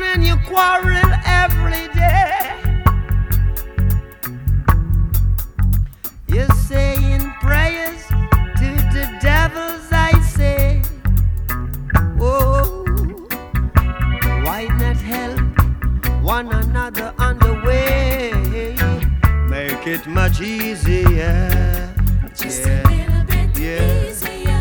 and you quarrel every day. You're saying prayers to the devils, I say. Oh, why not help one another on the way? Make it much easier. Just a little bit easier.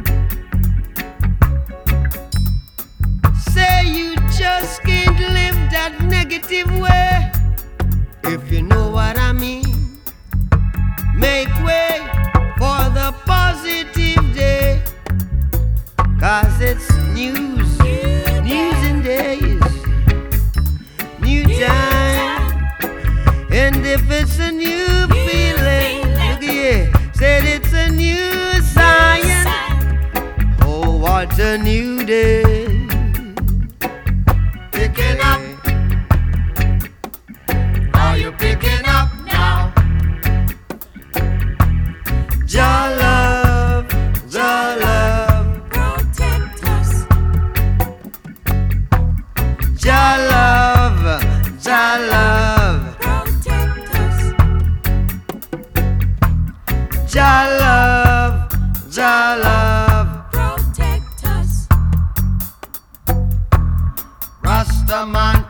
Say you just can't live that negative way. If you know what I mean. Make way for the positive day. 'Cause it's news and days, new time. And if it's a new feeling, look here, said it's a new science. Oh, what a new day. Picking up. Are you picking up now? Jah love, Protect us. Jah love, Protect us. Jah love, Protect us. Rastaman